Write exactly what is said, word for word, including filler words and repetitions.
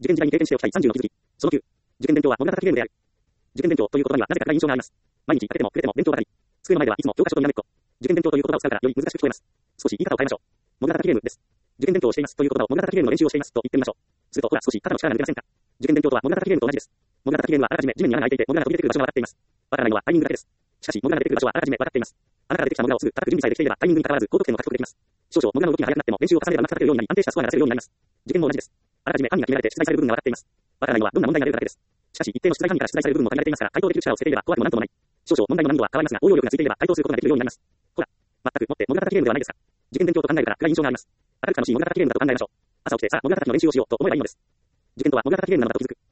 受験時代に経験しておきたいさんじゅうの気づき。そのきゅう。受験勉強は物語ゲームである。受験勉強という言葉にはなぜか暗い印象があります。毎日、かけても、くれても勉強ばかり。机の前ではいつも教科書とにらめっこ。受験勉強という言葉を使うからより難しく聞こえます。少し言い方を変えましょう。物語ゲームです。受験勉強をしていますという言葉を物語ゲームの練習をしていますと言ってみましょう。すると、ほら、少し肩の力が抜けませんか。受験勉強とは物語ゲームと同じです。物語ゲームはあらかじめ地面に穴が開いていて、物が飛び出てくる場所が分かっています。わからないのはタイミングだけです。しかし、物が出てくる場所はあらかじめ分かっています。穴から出てきた物をすぐ叩く準備さえできていれば、タイミングに関わらず高得点を獲得できます。少々物の動きが速くなっても練習を重ねればうまく叩けるようになり、安定したスコアが出せるようになります。受験も同じです。あらかじめ範囲が決められて出題される部分が分かっています。わからないのはどんな問題が出るかだけです。しかし、一定の出題範囲から出題される部分も限られていますから、回答できる力をつけていれば怖くもなんともない。少々問題の難度は変わりますが、応用力がついていれば回答することができるようになります。ほら、全くもって物語ゲームではないですか。受験勉強と考えるから暗い印象があります。明るく楽しい物語ゲームだと考えましょう。朝起きてさあ物語の練習をしようと思えばいいのです。受験とは物語ゲームなのだと気づく。